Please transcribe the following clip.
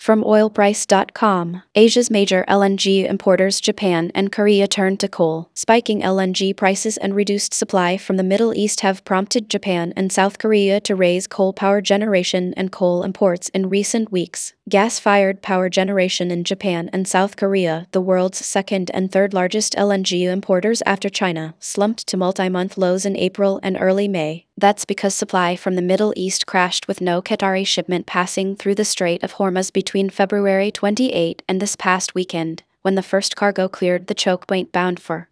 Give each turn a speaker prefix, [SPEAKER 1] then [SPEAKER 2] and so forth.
[SPEAKER 1] From oilprice.com, Asia's major LNG importers Japan and Korea turned to coal. Spiking LNG prices and reduced supply from the Middle East have prompted Japan and South Korea to raise coal power generation and coal imports in recent weeks. Gas-fired power generation in Japan and South Korea, the world's second and third largest LNG importers after China, slumped to multi-month lows in April and early May. That's because supply from the Middle East crashed with no Qatari shipment passing through the Strait of Hormuz between February 28 and this past weekend, when the first cargo cleared the choke point bound for